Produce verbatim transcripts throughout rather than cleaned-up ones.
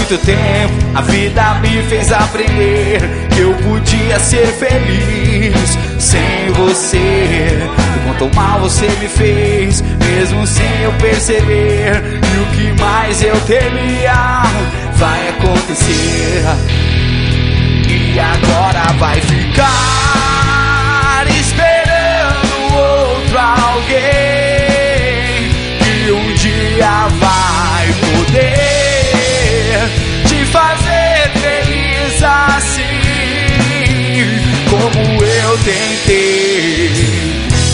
muito tempo a vida me fez aprender que eu podia ser feliz sem você. E quanto mal você me fez, mesmo sem eu perceber, e o que mais eu temia vai acontecer. E agora vai ficar esperando outro alguém que um dia vai poder te fazer feliz assim como eu tentei.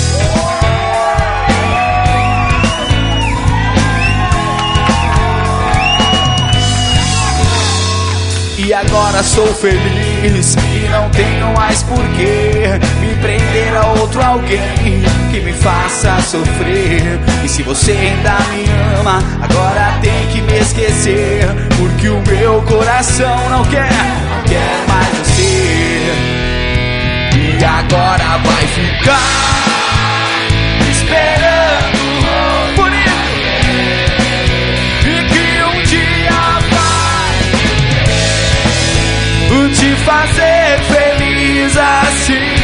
E agora sou feliz e não tenho mais porquê me prender a outro alguém que me faça sofrer. E se você ainda me ama, agora tem que me esquecer, porque o meu coração não quer, não quer mais você. E agora vai ficar esperando por isso, e que um dia vai te fazer feliz assim.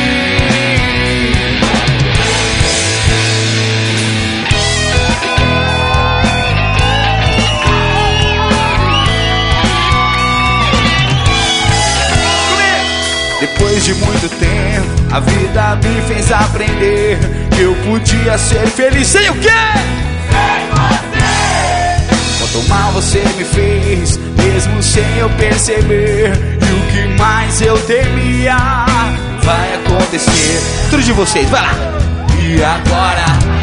Depois de muito tempo, a vida me fez aprender que eu podia ser feliz sem o quê? Sem você! Quanto mal você me fez, mesmo sem eu perceber, e o que mais eu temia vai acontecer. Tudo de vocês, vai lá! E agora